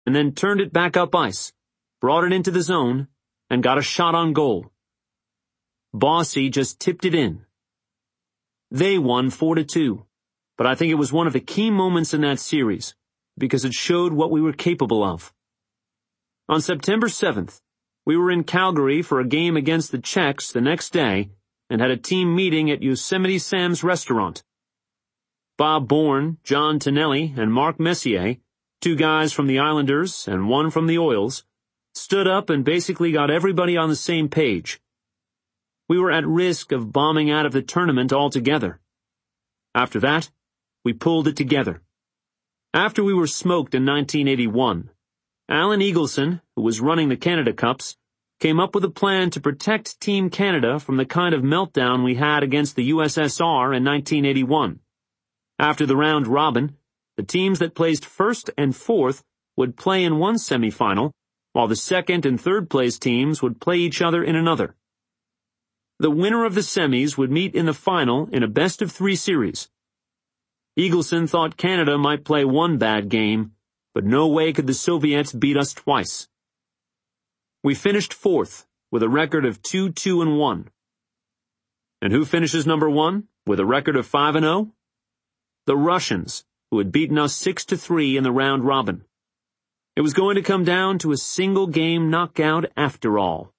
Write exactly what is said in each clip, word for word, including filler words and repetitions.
and then turned it back up ice, brought it into the zone, and got a shot on goal. Bossy just tipped it in. They won four to two, but I think it was one of the key moments in that series, because it showed what we were capable of. On September seventh, we were in Calgary for a game against the Czechs the next day and had a team meeting at Yosemite Sam's restaurant. Bob Bourne, John Tonelli, and Mark Messier, two guys from the Islanders and one from the Oils, stood up and basically got everybody on the same page. We were at risk of bombing out of the tournament altogether. After that, we pulled it together. After we were smoked in nineteen eighty-one, Alan Eagleson, who was running the Canada Cups, came up with a plan to protect Team Canada from the kind of meltdown we had against the U S S R in nineteen eighty-one. After the round robin, the teams that placed first and fourth would play in one semifinal, while the second and third place teams would play each other in another. The winner of the semis would meet in the final in a best-of-three series. Eagleson thought Canada might play one bad game, but no way could the Soviets beat us twice. We finished fourth, with a record of two two and one. And who finishes number one, with a record of five and oh? The Russians, who had beaten us six to three in the round robin. It was going to come down to a single-game knockout after all.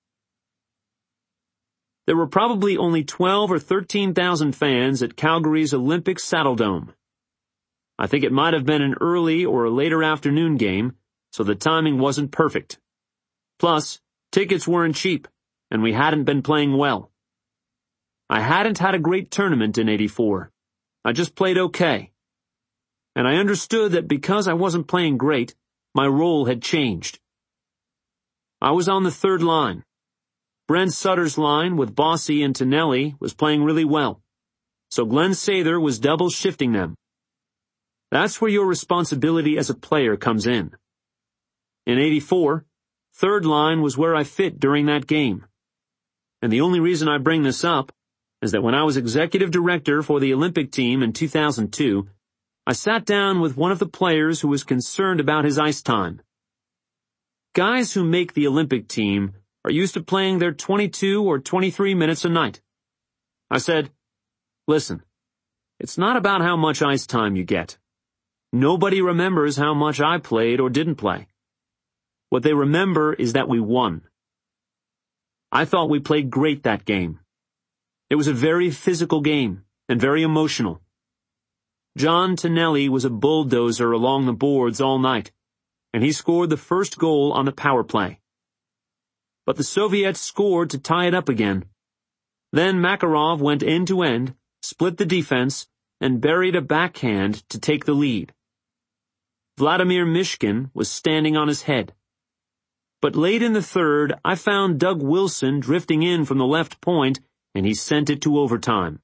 There were probably only twelve or thirteen thousand fans at Calgary's Olympic Saddledome. I think it might have been an early or a later afternoon game, so the timing wasn't perfect. Plus, tickets weren't cheap, and we hadn't been playing well. I hadn't had a great tournament in eighty-four. I just played okay. And I understood that because I wasn't playing great, my role had changed. I was on the third line. Brent Sutter's line with Bossy and Tonelli was playing really well, so Glenn Sather was double shifting them. That's where your responsibility as a player comes in. In eighty-four, third line was where I fit during that game. And the only reason I bring this up is that when I was executive director for the Olympic team in two thousand two, I sat down with one of the players who was concerned about his ice time. Guys who make the Olympic team are used to playing their twenty-two or twenty-three minutes a night. I said, listen, it's not about how much ice time you get. Nobody remembers how much I played or didn't play. What they remember is that we won. I thought we played great that game. It was a very physical game and very emotional. John Tonelli was a bulldozer along the boards all night, and he scored the first goal on the power play. But the Soviets scored to tie it up again. Then Makarov went end to end, split the defense, and buried a backhand to take the lead. Vladimir Mishkin was standing on his head. But late in the third, I found Doug Wilson drifting in from the left point, and he sent it to overtime.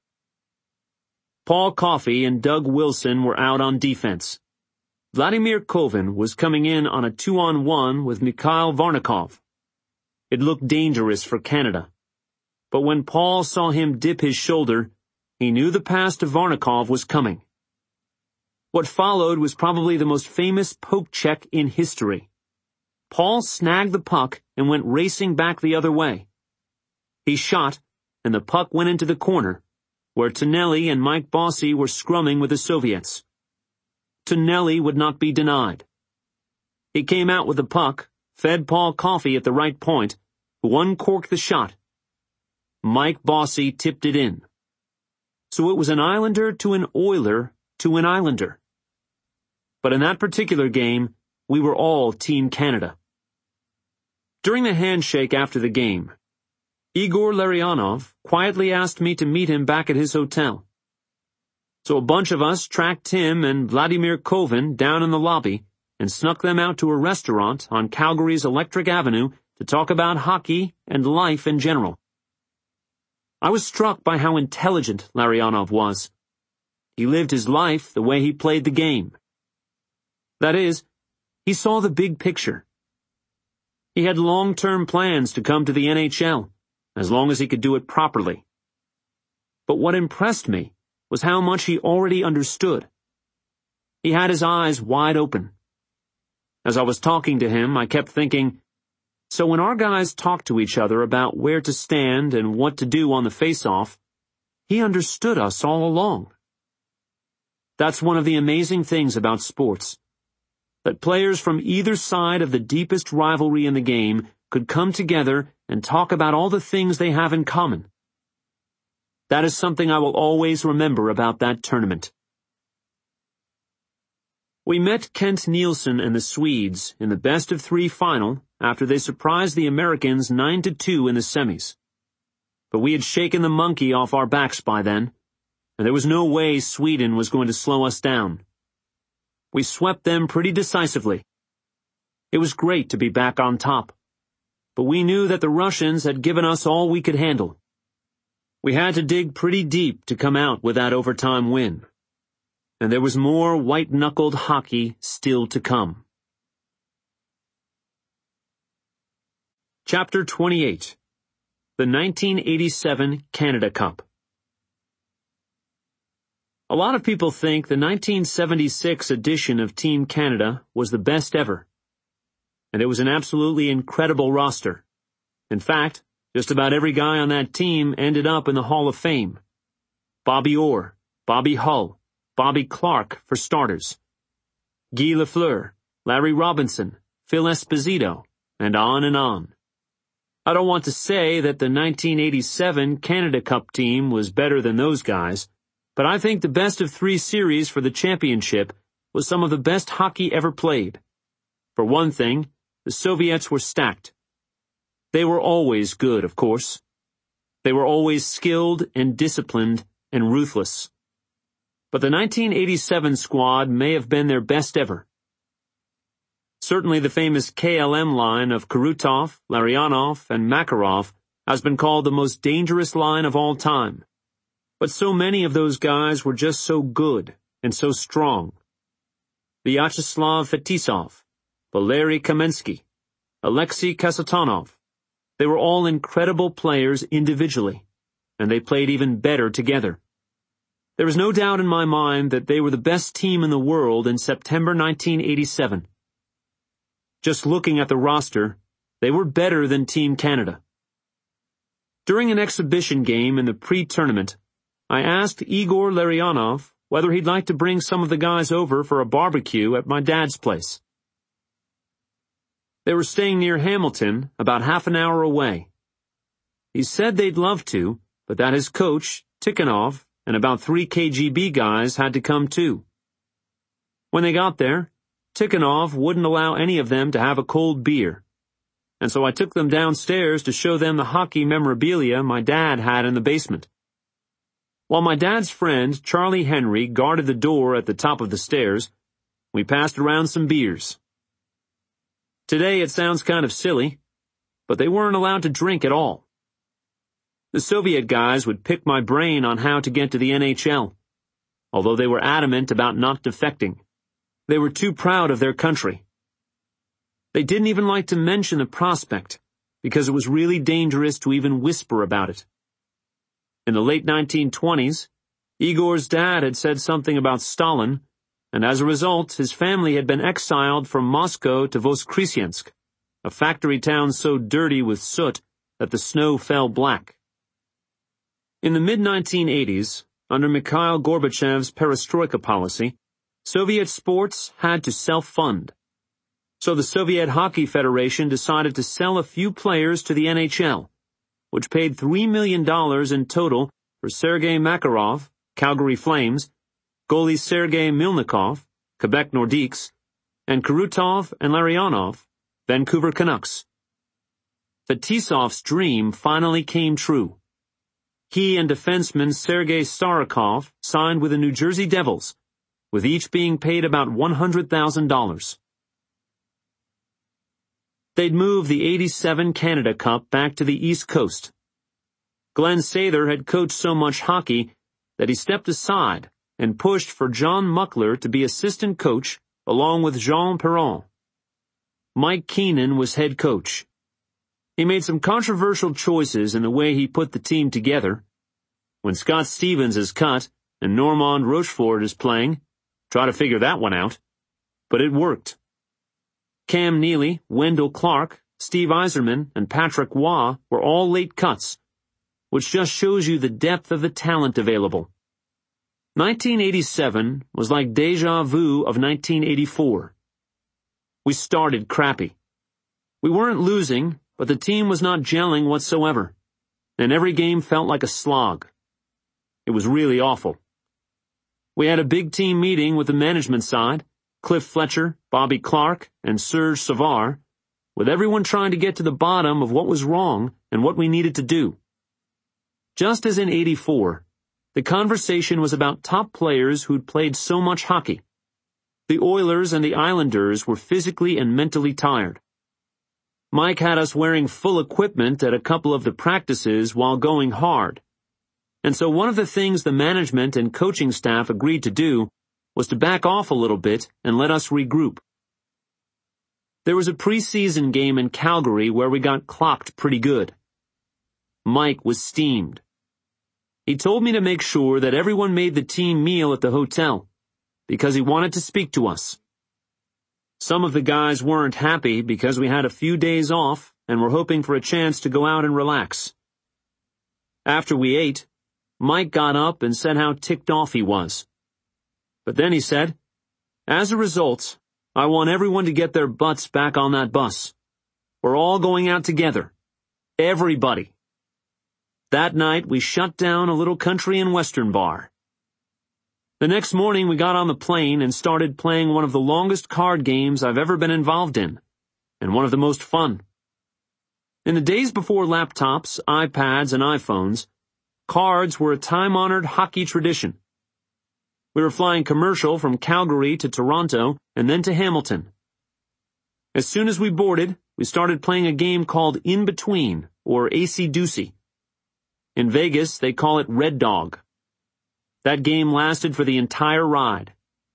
Paul Coffey and Doug Wilson were out on defense. Vladimir Kovin was coming in on a two-on-one with Mikhail Varnikov. It looked dangerous for Canada. But when Paul saw him dip his shoulder, he knew the pass to Varnikov was coming. What followed was probably the most famous poke check in history. Paul snagged the puck and went racing back the other way. He shot, and the puck went into the corner, where Tonelli and Mike Bossy were scrumming with the Soviets. Tonelli would not be denied. He came out with the puck, fed Paul Coffey at the right point, who uncorked the shot. Mike Bossy tipped it in. So it was an Islander to an Oiler to an Islander. But in that particular game, we were all Team Canada. During the handshake after the game, Igor Larionov quietly asked me to meet him back at his hotel. So a bunch of us tracked him and Vladimir Kovin down in the lobby and snuck them out to a restaurant on Calgary's Electric Avenue to talk about hockey and life in general. I was struck by how intelligent Larionov was. He lived his life the way he played the game. That is, he saw the big picture. He had long-term plans to come to the N H L, as long as he could do it properly. But what impressed me was how much he already understood. He had his eyes wide open. As I was talking to him, I kept thinking, so when our guys talked to each other about where to stand and what to do on the face-off, he understood us all along. That's one of the amazing things about sports, that players from either side of the deepest rivalry in the game could come together and talk about all the things they have in common. That is something I will always remember about that tournament. We met Kent Nielsen and the Swedes in the best-of-three final after they surprised the Americans nine to two in the semis. But we had shaken the monkey off our backs by then, and there was no way Sweden was going to slow us down. We swept them pretty decisively. It was great to be back on top, but we knew that the Russians had given us all we could handle. We had to dig pretty deep to come out with that overtime win. And there was more white-knuckled hockey still to come. Chapter twenty-eight. The nineteen eighty-seven Canada Cup. A lot of people think the nineteen seventy-six edition of Team Canada was the best ever. And it was an absolutely incredible roster. In fact, just about every guy on that team ended up in the Hall of Fame. Bobby Orr, Bobby Hull, Bobby Clarke, for starters. Guy Lafleur, Larry Robinson, Phil Esposito, and on and on. I don't want to say that the nineteen eighty-seven Canada Cup team was better than those guys, but I think the best-of-three series for the championship was some of the best hockey ever played. For one thing, the Soviets were stacked. They were always good, of course. They were always skilled and disciplined and ruthless. But the nineteen eighty-seven squad may have been their best ever. Certainly the famous K L M line of Krutov, Larionov, and Makarov has been called the most dangerous line of all time. But so many of those guys were just so good and so strong. Vyacheslav Fetisov, Valery Kamensky, Alexei Kasatonov. They were all incredible players individually, and they played even better together. There is no doubt in my mind that they were the best team in the world in September nineteen eighty-seven. Just looking at the roster, they were better than Team Canada. During an exhibition game in the pre-tournament, I asked Igor Larionov whether he'd like to bring some of the guys over for a barbecue at my dad's place. They were staying near Hamilton, about half an hour away. He said they'd love to, but that his coach, Tikhonov, and about three K G B guys had to come too. When they got there, Tikhonov wouldn't allow any of them to have a cold beer, and so I took them downstairs to show them the hockey memorabilia my dad had in the basement. While my dad's friend, Charlie Henry, guarded the door at the top of the stairs, we passed around some beers. Today it sounds kind of silly, but they weren't allowed to drink at all. The Soviet guys would pick my brain on how to get to the N H L, although they were adamant about not defecting. They were too proud of their country. They didn't even like to mention the prospect, because it was really dangerous to even whisper about it. In the late nineteen twenties, Igor's dad had said something about Stalin, and as a result, his family had been exiled from Moscow to Voskresensk, a factory town so dirty with soot that the snow fell black. In the mid nineteen eighties, under Mikhail Gorbachev's perestroika policy, Soviet sports had to self-fund. So the Soviet Hockey Federation decided to sell a few players to the N H L, which paid three million dollars in total for Sergei Makarov, Calgary Flames, goalie Sergei Milnikov, Quebec Nordiques, and Krutov and Larionov, Vancouver Canucks. Fetisov's dream finally came true. He and defenseman Sergei Starikov signed with the New Jersey Devils, with each being paid about one hundred thousand dollars. They'd moved the eighty-seven Canada Cup back to the East Coast. Glenn Sather had coached so much hockey that he stepped aside and pushed for John Muckler to be assistant coach along with Jean Perron. Mike Keenan was head coach. He made some controversial choices in the way he put the team together. When Scott Stevens is cut and Normand Rochefort is playing, try to figure that one out. But it worked. Cam Neely, Wendell Clark, Steve Yzerman, and Patrick Waugh were all late cuts, which just shows you the depth of the talent available. nineteen eighty-seven was like deja vu of nineteen eighty-four. We started crappy. We weren't losing, but the team was not gelling whatsoever, and every game felt like a slog. It was really awful. We had a big team meeting with the management side, Cliff Fletcher, Bobby Clark, and Serge Savard, with everyone trying to get to the bottom of what was wrong and what we needed to do. Just as in eighty-four, the conversation was about top players who'd played so much hockey. The Oilers and the Islanders were physically and mentally tired. Mike had us wearing full equipment at a couple of the practices while going hard. And so one of the things the management and coaching staff agreed to do was to back off a little bit and let us regroup. There was a preseason game in Calgary where we got clocked pretty good. Mike was steamed. He told me to make sure that everyone made the team meal at the hotel, because he wanted to speak to us. Some of the guys weren't happy because we had a few days off and were hoping for a chance to go out and relax. After we ate, Mike got up and said how ticked off he was. But then he said, "As a result, I want everyone to get their butts back on that bus. We're all going out together. Everybody." That night, we shut down a little country and western bar. The next morning, we got on the plane and started playing one of the longest card games I've ever been involved in, and one of the most fun. In the days before laptops, iPads, and iPhones, cards were a time-honored hockey tradition. We were flying commercial from Calgary to Toronto and then to Hamilton. As soon as we boarded, we started playing a game called In Between, or Acey-Deucey. In Vegas, they call it Red Dog. That game lasted for the entire ride.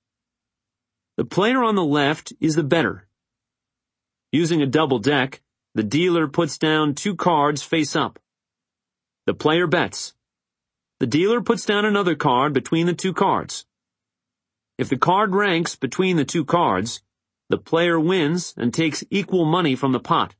The player on the left is the bettor. Using a double deck, the dealer puts down two cards face up. The player bets. The dealer puts down another card between the two cards. If the card ranks between the two cards, the player wins and takes equal money from the pot.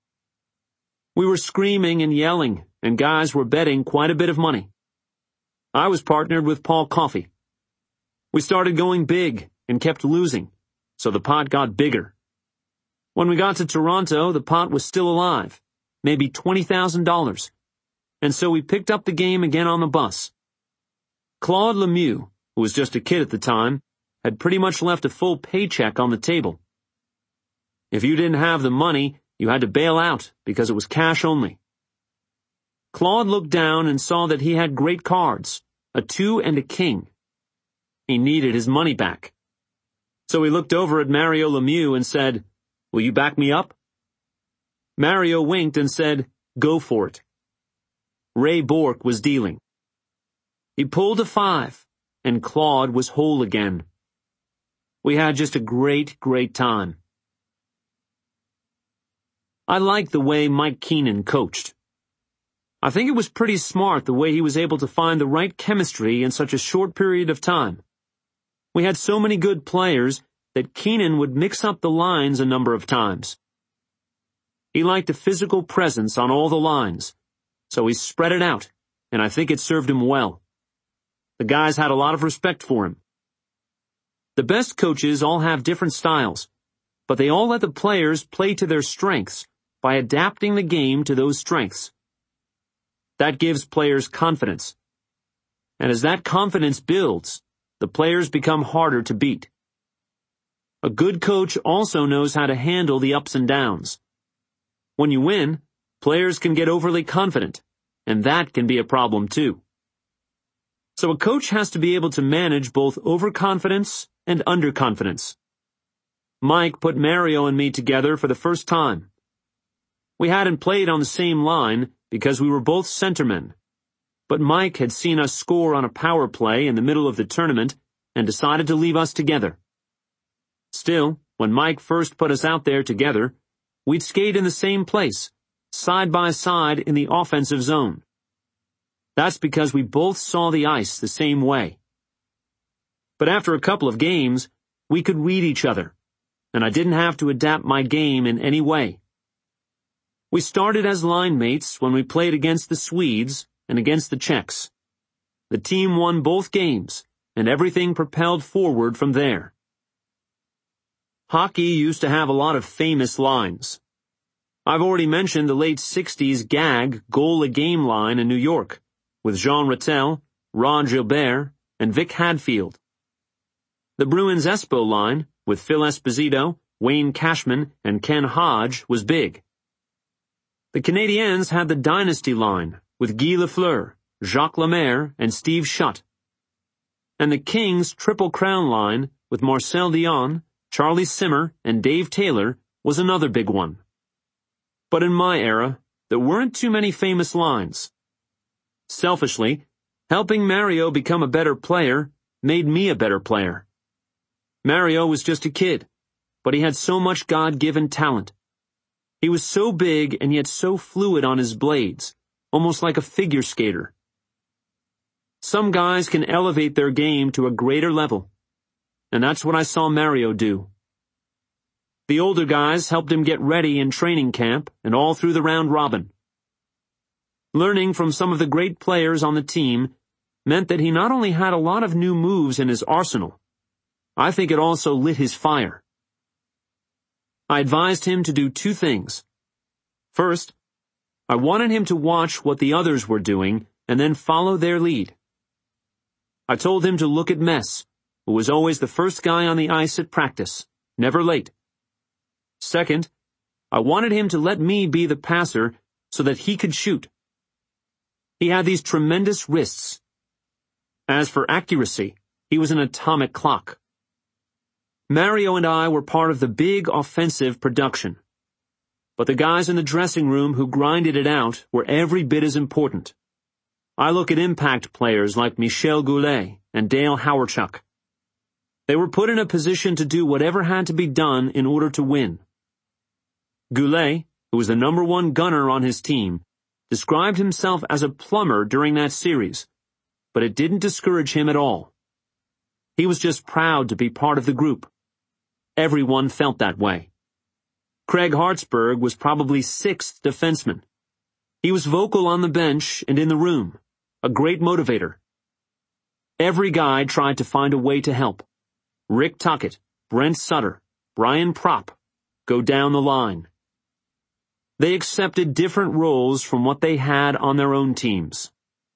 We were screaming and yelling, and guys were betting quite a bit of money. I was partnered with Paul Coffey. We started going big and kept losing, so the pot got bigger. When we got to Toronto, the pot was still alive, maybe twenty thousand dollars, and so we picked up the game again on the bus. Claude Lemieux, who was just a kid at the time, had pretty much left a full paycheck on the table. If you didn't have the money, you had to bail out because it was cash only. Claude looked down and saw that he had great cards, a two and a king. He needed his money back. So he looked over at Mario Lemieux and said, "Will you back me up?" Mario winked and said, "Go for it." Ray Bourque was dealing. He pulled a five, and Claude was whole again. We had just a great, great time. I liked the way Mike Keenan coached. I think it was pretty smart the way he was able to find the right chemistry in such a short period of time. We had so many good players that Keenan would mix up the lines a number of times. He liked a physical presence on all the lines, so he spread it out, and I think it served him well. The guys had a lot of respect for him. The best coaches all have different styles, but they all let the players play to their strengths by adapting the game to those strengths. That gives players confidence. And as that confidence builds, the players become harder to beat. A good coach also knows how to handle the ups and downs. When you win, players can get overly confident, and that can be a problem too. So a coach has to be able to manage both overconfidence and underconfidence. Mike put Mario and me together for the first time. We hadn't played on the same line because we were both centermen, but Mike had seen us score on a power play in the middle of the tournament and decided to leave us together. Still, when Mike first put us out there together, we'd skate in the same place, side by side in the offensive zone. That's because we both saw the ice the same way. But after a couple of games, we could read each other, and I didn't have to adapt my game in any way. We started as line mates when we played against the Swedes and against the Czechs. The team won both games, and everything propelled forward from there. Hockey used to have a lot of famous lines. I've already mentioned the late sixties gag goal-a-game line in New York, with Jean Rattel, Rod Gilbert, and Vic Hadfield. The Bruins Espo line, with Phil Esposito, Wayne Cashman, and Ken Hodge, was big. The Canadiens had the Dynasty line, with Guy Lafleur, Jacques Lemaire, and Steve Shutt. And the Kings Triple Crown line, with Marcel Dionne, Charlie Simmer, and Dave Taylor, was another big one. But in my era, there weren't too many famous lines. Selfishly, helping Mario become a better player made me a better player. Mario was just a kid, but he had so much God-given talent. He was so big and yet so fluid on his blades, almost like a figure skater. Some guys can elevate their game to a greater level, and that's what I saw Mario do. The older guys helped him get ready in training camp and all through the round robin. Learning from some of the great players on the team meant that he not only had a lot of new moves in his arsenal, I think it also lit his fire. I advised him to do two things. First, I wanted him to watch what the others were doing and then follow their lead. I told him to look at Mess, who was always the first guy on the ice at practice, never late. Second, I wanted him to let me be the passer so that he could shoot. He had these tremendous wrists. As for accuracy, he was an atomic clock. Mario and I were part of the big offensive production. But the guys in the dressing room who grinded it out were every bit as important. I look at impact players like Michel Goulet and Dale Hawerchuk. They were put in a position to do whatever had to be done in order to win. Goulet, who was the number one gunner on his team, described himself as a plumber during that series, but it didn't discourage him at all. He was just proud to be part of the group. Everyone felt that way. Craig Hartsburg was probably sixth defenseman. He was vocal on the bench and in the room, a great motivator. Every guy tried to find a way to help. Rick Tuckett, Brent Sutter, Brian Propp, go down the line. They accepted different roles from what they had on their own teams.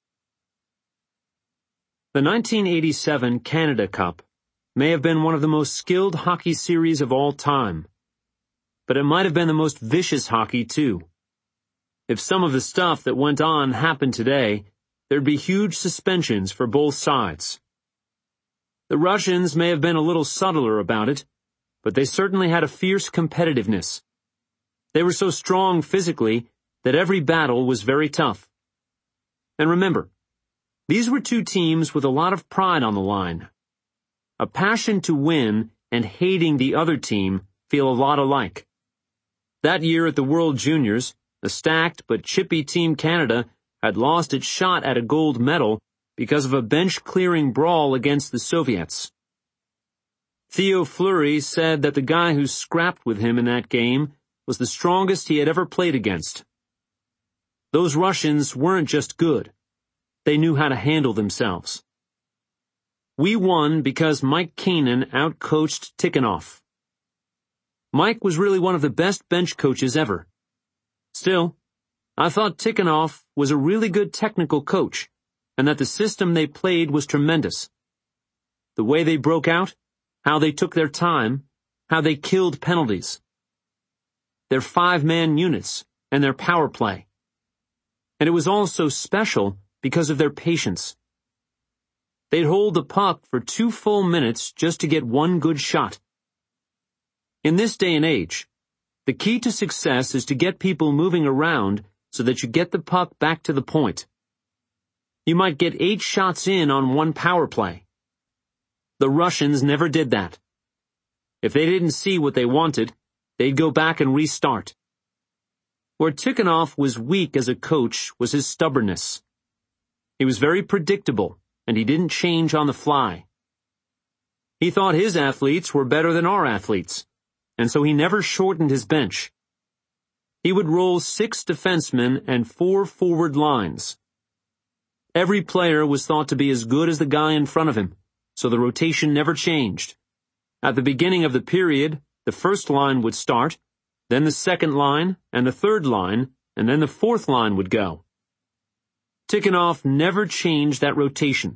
The nineteen eighty-seven Canada Cup may have been one of the most skilled hockey series of all time, but it might have been the most vicious hockey too. If some of the stuff that went on happened today, there'd be huge suspensions for both sides. The Russians may have been a little subtler about it, but they certainly had a fierce competitiveness. They were so strong physically that every battle was very tough. And remember, these were two teams with a lot of pride on the line. A passion to win and hating the other team feel a lot alike. That year at the World Juniors, the stacked but chippy Team Canada had lost its shot at a gold medal because of a bench-clearing brawl against the Soviets. Theo Fleury said that the guy who scrapped with him in that game was the strongest he had ever played against. Those Russians weren't just good. They knew how to handle themselves. We won because Mike Keenan outcoached Tikhonov. Mike was really one of the best bench coaches ever. Still, I thought Tikhonov was a really good technical coach, and that the system they played was tremendous. The way they broke out, how they took their time, how they killed penalties. Their five-man units, and their power play. And it was all so special because of their patience. They'd hold the puck for two full minutes just to get one good shot. In this day and age, the key to success is to get people moving around so that you get the puck back to the point. You might get eight shots in on one power play. The Russians never did that. If they didn't see what they wanted, they'd go back and restart. Where Tikhonov was weak as a coach was his stubbornness. He was very predictable, and he didn't change on the fly. He thought his athletes were better than our athletes, and so he never shortened his bench. He would roll six defensemen and four forward lines. Every player was thought to be as good as the guy in front of him, so the rotation never changed. At the beginning of the period, the first line would start, then the second line, and the third line, and then the fourth line would go. Tikhonov never changed that rotation.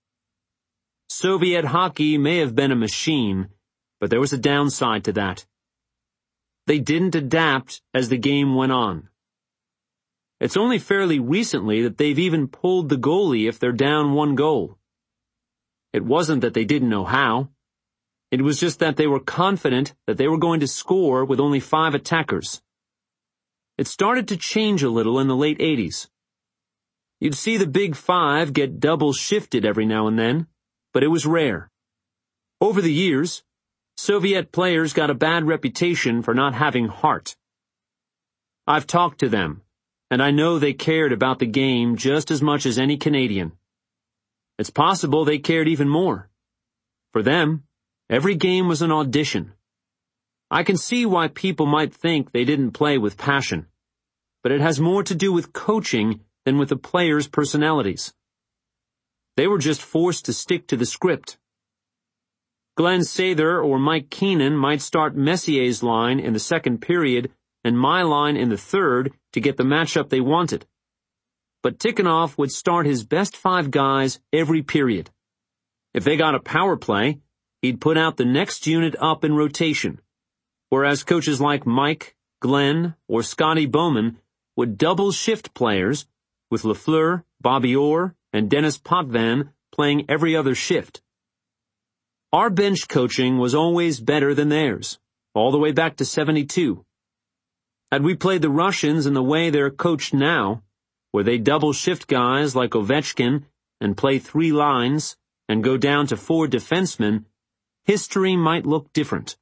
Soviet hockey may have been a machine, but there was a downside to that. They didn't adapt as the game went on. It's only fairly recently that they've even pulled the goalie if they're down one goal. It wasn't that they didn't know how. It was just that they were confident that they were going to score with only five attackers. It started to change a little in the late eighties. You'd see the big five get double shifted every now and then, but it was rare. Over the years, Soviet players got a bad reputation for not having heart. I've talked to them, and I know they cared about the game just as much as any Canadian. It's possible they cared even more. For them, every game was an audition. I can see why people might think they didn't play with passion, but it has more to do with coaching than with the players' personalities. They were just forced to stick to the script. Glenn Sather or Mike Keenan might start Messier's line in the second period and my line in the third to get the matchup they wanted. But Tikhonov would start his best five guys every period. If they got a power play, he'd put out the next unit up in rotation, whereas coaches like Mike, Glenn, or Scotty Bowman would double shift players, with Lafleur, Bobby Orr, and Dennis Potvin playing every other shift. Our bench coaching was always better than theirs, all the way back to seventy-two. Had we played the Russians in the way they're coached now, where they double shift guys like Ovechkin and play three lines and go down to four defensemen, history might look different.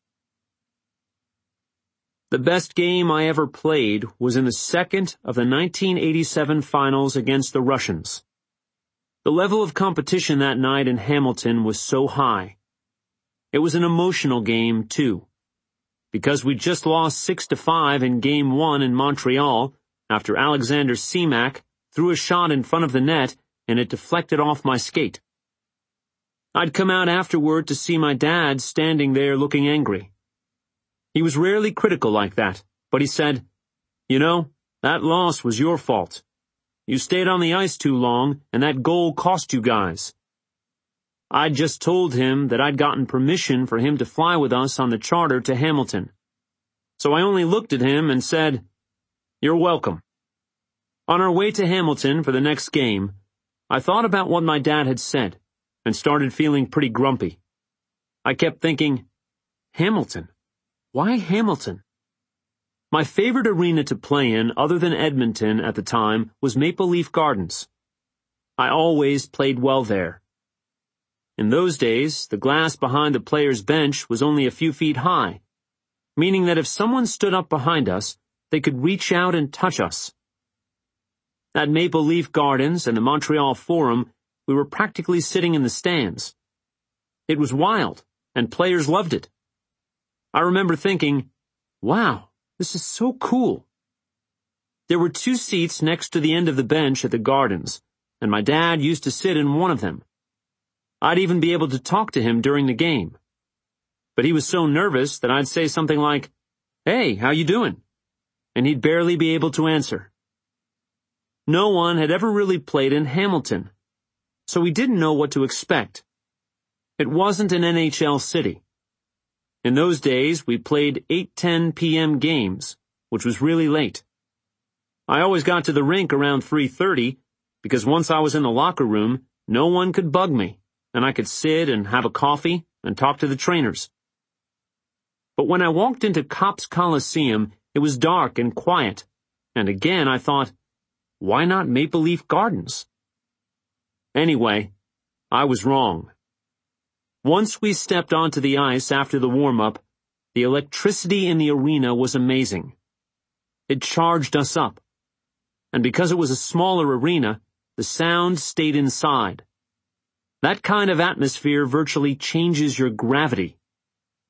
The best game I ever played was in the second of the nineteen eighty-seven finals against the Russians. The level of competition that night in Hamilton was so high. It was an emotional game, too. Because we just lost six to five in game one in Montreal after Alexander Semak threw a shot in front of the net and it deflected off my skate. I'd come out afterward to see my dad standing there looking angry. He was rarely critical like that, but he said, "You know, that loss was your fault. You stayed on the ice too long, and that goal cost you guys." I'd just told him that I'd gotten permission for him to fly with us on the charter to Hamilton. So I only looked at him and said, "You're welcome." On our way to Hamilton for the next game, I thought about what my dad had said, and started feeling pretty grumpy. I kept thinking, Hamilton? Why Hamilton? My favorite arena to play in other than Edmonton at the time was Maple Leaf Gardens. I always played well there. In those days, the glass behind the player's bench was only a few feet high, meaning that if someone stood up behind us, they could reach out and touch us. At Maple Leaf Gardens and the Montreal Forum, we were practically sitting in the stands. It was wild, and players loved it. I remember thinking, wow, this is so cool. There were two seats next to the end of the bench at the Gardens, and my dad used to sit in one of them. I'd even be able to talk to him during the game. But he was so nervous that I'd say something like, "Hey, how you doing?" And he'd barely be able to answer. No one had ever really played in Hamilton, so we didn't know what to expect. It wasn't an N H L city. In those days, we played eight ten p.m. games, which was really late. I always got to the rink around three thirty, because once I was in the locker room, no one could bug me, and I could sit and have a coffee and talk to the trainers. But when I walked into Copps Coliseum, it was dark and quiet, and again I thought, why not Maple Leaf Gardens? Anyway, I was wrong. Once we stepped onto the ice after the warm-up, the electricity in the arena was amazing. It charged us up. And because it was a smaller arena, the sound stayed inside. That kind of atmosphere virtually changes your gravity.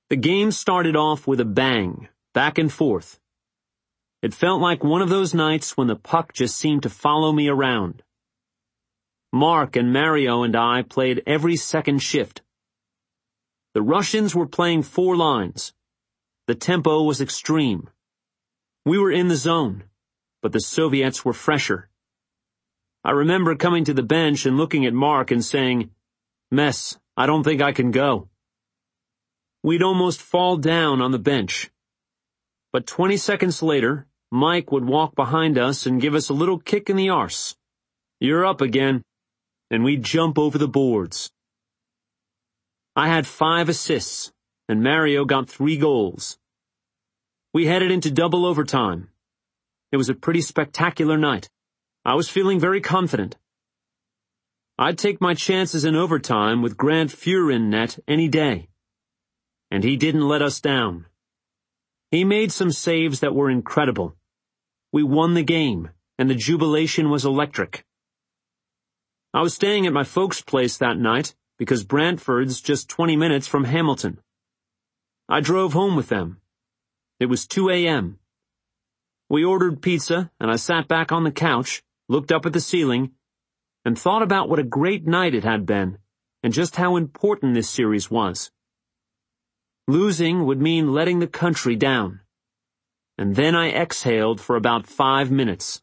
The game started off with a bang, back and forth. It felt like one of those nights when the puck just seemed to follow me around. Mark and Mario and I played every second shift. The Russians were playing four lines. The tempo was extreme. We were in the zone, but the Soviets were fresher. I remember coming to the bench and looking at Mark and saying, "Mess, I don't think I can go." We'd almost fall down on the bench. But twenty seconds later, Mike would walk behind us and give us a little kick in the arse. "You're up again." And we'd jump over the boards. I had five assists, and Mario got three goals. We headed into double overtime. It was a pretty spectacular night. I was feeling very confident. I'd take my chances in overtime with Grant Fuhr in net any day. And he didn't let us down. He made some saves that were incredible. We won the game, and the jubilation was electric. I was staying at my folks' place that night because Brantford's just twenty minutes from Hamilton. I drove home with them. It was two a.m. We ordered pizza, and I sat back on the couch, looked up at the ceiling, and thought about what a great night it had been, and just how important this series was. Losing would mean letting the country down. And then I exhaled for about five minutes.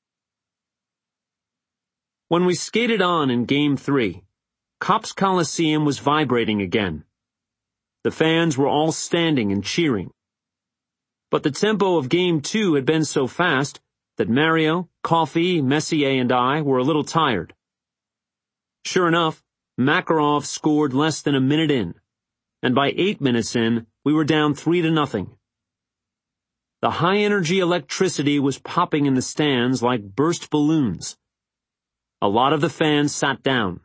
When we skated on in Game three, Copps Coliseum was vibrating again. The fans were all standing and cheering. But the tempo of Game two had been so fast that Mario, Coffey, Messier, and I were a little tired. Sure enough, Makarov scored less than a minute in, and by eight minutes in, we were down three to nothing. The high-energy electricity was popping in the stands like burst balloons. A lot of the fans sat down.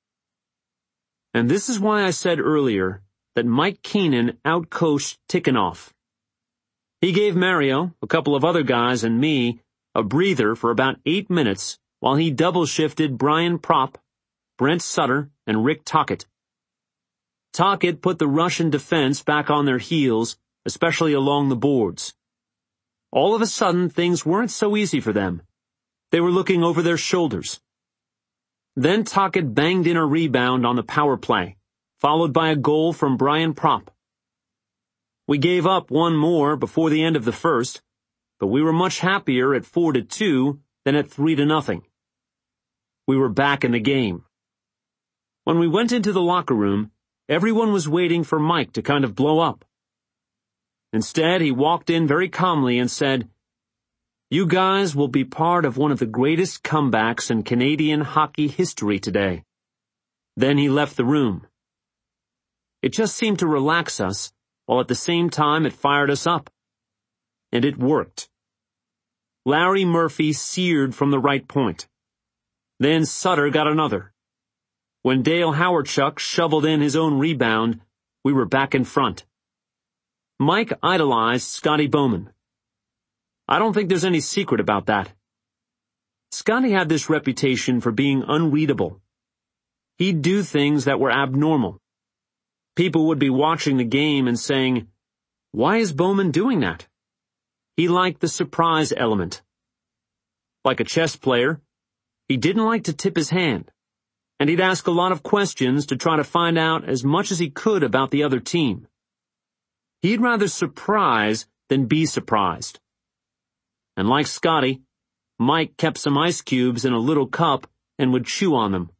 And this is why I said earlier that Mike Keenan outcoached Tikhonov. He gave Mario, a couple of other guys, and me a breather for about eight minutes while he double-shifted Brian Propp, Brent Sutter, and Rick Tocchet. Tocchet put the Russian defense back on their heels, especially along the boards. All of a sudden, things weren't so easy for them. They were looking over their shoulders. Then Tocchet banged in a rebound on the power play, followed by a goal from Brian Propp. We gave up one more before the end of the first, but we were much happier at four to two than at three to nothing. We were back in the game. When we went into the locker room, everyone was waiting for Mike to kind of blow up. Instead, he walked in very calmly and said, "You guys will be part of one of the greatest comebacks in Canadian hockey history today." Then he left the room. It just seemed to relax us, while at the same time it fired us up. And it worked. Larry Murphy seared from the right point. Then Sutter got another. When Dale Hawerchuk shoveled in his own rebound, we were back in front. Mike idolized Scotty Bowman. I don't think there's any secret about that. Scotty had this reputation for being unreadable. He'd do things that were abnormal. People would be watching the game and saying, "Why is Bowman doing that?" He liked the surprise element. Like a chess player, he didn't like to tip his hand, and he'd ask a lot of questions to try to find out as much as he could about the other team. He'd rather surprise than be surprised. And like Scotty, Mike kept some ice cubes in a little cup and would chew on them.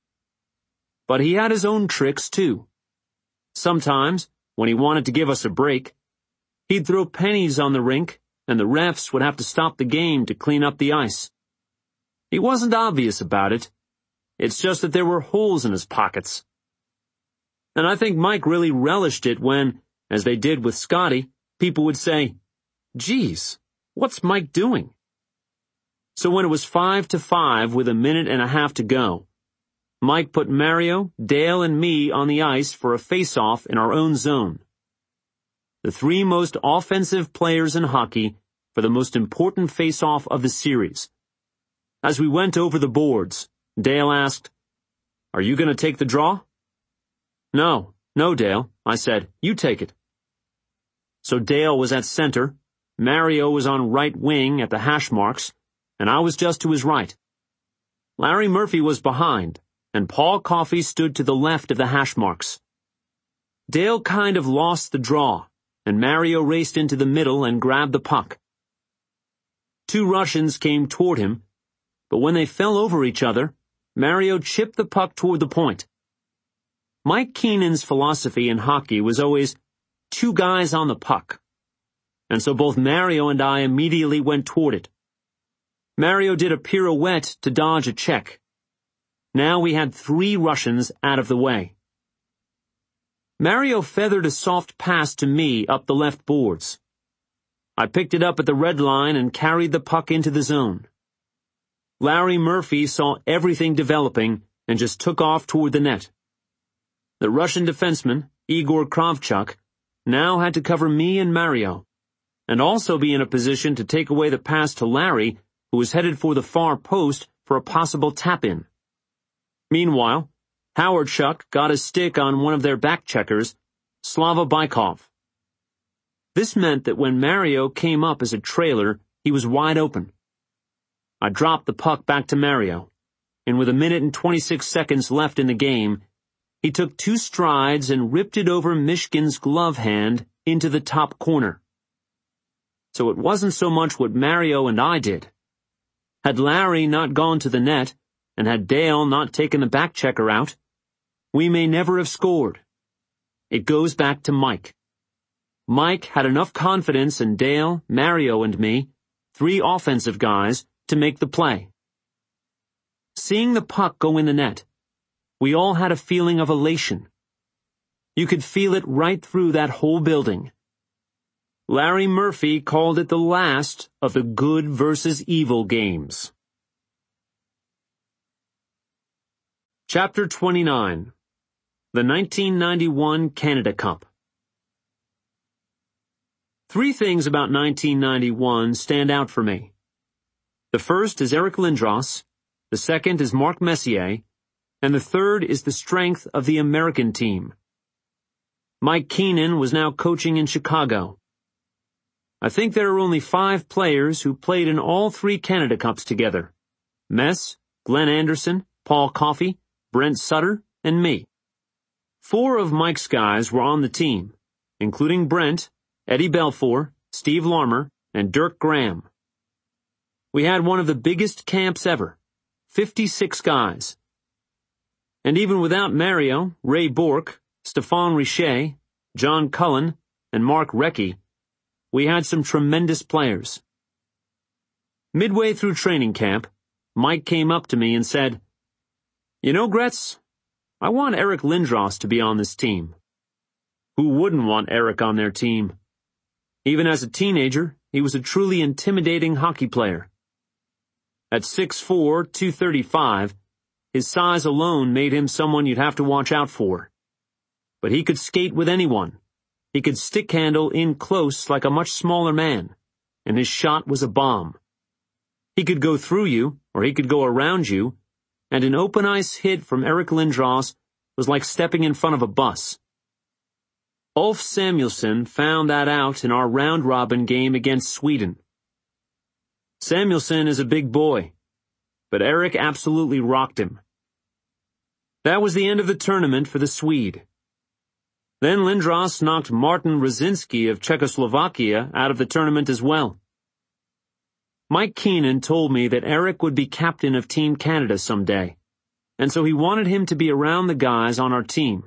But he had his own tricks, too. Sometimes, when he wanted to give us a break, he'd throw pennies on the rink, and the refs would have to stop the game to clean up the ice. He wasn't obvious about it. It's just that there were holes in his pockets. And I think Mike really relished it when, as they did with Scotty, people would say, "Geez, what's Mike doing?" So when it was five to five with a minute and a half to go, Mike put Mario, Dale, and me on the ice for a face-off in our own zone. The three most offensive players in hockey for the most important face-off of the series. As we went over the boards, Dale asked, "Are you going to take the draw?" "No, no, Dale," I said. "You take it." So Dale was at center, Mario was on right wing at the hash marks, and I was just to his right. Larry Murphy was behind, and Paul Coffey stood to the left of the hash marks. Dale kind of lost the draw, and Mario raced into the middle and grabbed the puck. Two Russians came toward him, but when they fell over each other, Mario chipped the puck toward the point. Mike Keenan's philosophy in hockey was always two guys on the puck, and so both Mario and I immediately went toward it. Mario did a pirouette to dodge a check. Now we had three Russians out of the way. Mario feathered a soft pass to me up the left boards. I picked it up at the red line and carried the puck into the zone. Larry Murphy saw everything developing and just took off toward the net. The Russian defenseman, Igor Kravchuk, now had to cover me and Mario, and also be in a position to take away the pass to Larry, who was headed for the far post for a possible tap-in. Meanwhile, Howard Chuck got a stick on one of their back-checkers, Slava Bykov. This meant that when Mario came up as a trailer, he was wide open. I dropped the puck back to Mario, and with a minute and twenty-six seconds left in the game, he took two strides and ripped it over Mishkin's glove hand into the top corner. So it wasn't so much what Mario and I did. Had Larry not gone to the net, and had Dale not taken the back-checker out, we may never have scored. It goes back to Mike. Mike had enough confidence in Dale, Mario, and me, three offensive guys, to make the play. Seeing the puck go in the net, we all had a feeling of elation. You could feel it right through that whole building. Larry Murphy called it the last of the good versus evil games. Chapter twenty-nine. The nineteen ninety-one Canada Cup. Three things about nineteen ninety-one stand out for me. The first is Eric Lindros, the second is Mark Messier, and the third is the strength of the American team. Mike Keenan was now coaching in Chicago. I think there are only five players who played in all three Canada Cups together: Mess, Glenn Anderson, Paul Coffey, Brent Sutter, and me. Four of Mike's guys were on the team, including Brent, Eddie Belfour, Steve Larmer, and Dirk Graham. We had one of the biggest camps ever, fifty-six guys. And even without Mario, Ray Bourque, Stéphane Richer, John Cullen, and Mark Recchi, we had some tremendous players. Midway through training camp, Mike came up to me and said, "You know, Gretz, I want Eric Lindros to be on this team." Who wouldn't want Eric on their team? Even as a teenager, he was a truly intimidating hockey player. At six foot four, two thirty-five, his size alone made him someone you'd have to watch out for. But he could skate with anyone. He could stick handle in close like a much smaller man, and his shot was a bomb. He could go through you, or he could go around you, and an open ice hit from Eric Lindros was like stepping in front of a bus. Ulf Samuelsson found that out in our round-robin game against Sweden. Samuelsson is a big boy, but Eric absolutely rocked him. That was the end of the tournament for the Swede. Then Lindros knocked Martin Rosinski of Czechoslovakia out of the tournament as well. Mike Keenan told me that Eric would be captain of Team Canada someday, and so he wanted him to be around the guys on our team.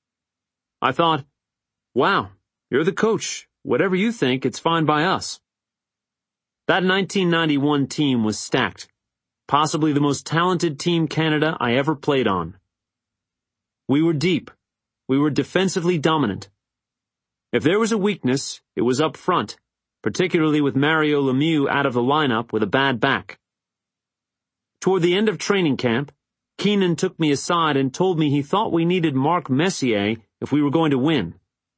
I thought, wow, you're the coach. Whatever you think, it's fine by us. That nineteen ninety-one team was stacked, possibly the most talented Team Canada I ever played on. We were deep. We were defensively dominant. If there was a weakness, it was up front, particularly with Mario Lemieux out of the lineup with a bad back. Toward the end of training camp, Keenan took me aside and told me he thought we needed Mark Messier if we were going to win.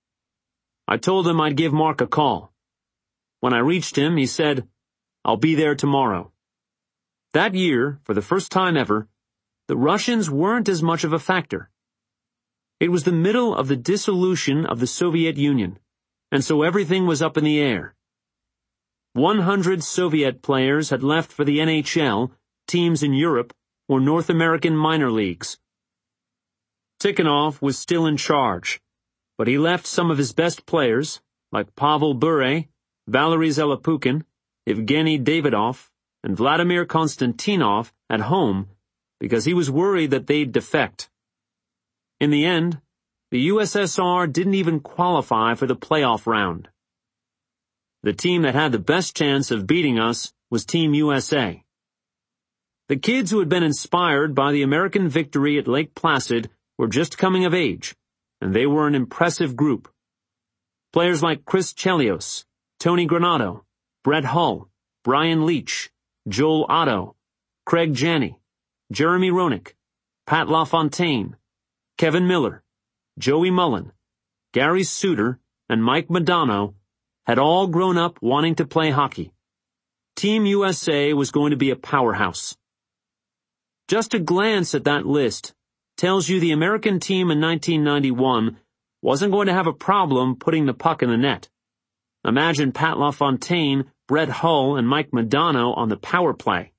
I told him I'd give Mark a call. When I reached him, he said, "I'll be there tomorrow." That year, for the first time ever, the Russians weren't as much of a factor. It was the middle of the dissolution of the Soviet Union, and so everything was up in the air. one hundred Soviet players had left for the N H L, teams in Europe, or North American minor leagues. Tikhonov was still in charge, but he left some of his best players, like Pavel Bure, Valery Zelepukin, Evgeny Davidov, and Vladimir Konstantinov, at home because he was worried that they'd defect. In the end, the U S S R didn't even qualify for the playoff round. The team that had the best chance of beating us was Team U S A. The kids who had been inspired by the American victory at Lake Placid were just coming of age, and they were an impressive group. Players like Chris Chelios, Tony Granato, Brett Hull, Brian Leach, Joel Otto, Craig Janney, Jeremy Roenick, Pat LaFontaine, Kevin Miller, Joey Mullen, Gary Suter, and Mike Modano had all grown up wanting to play hockey. Team U S A was going to be a powerhouse. Just a glance at that list tells you the American team in nineteen ninety-one wasn't going to have a problem putting the puck in the net. Imagine Pat LaFontaine, Brett Hull, and Mike Modano on the power play.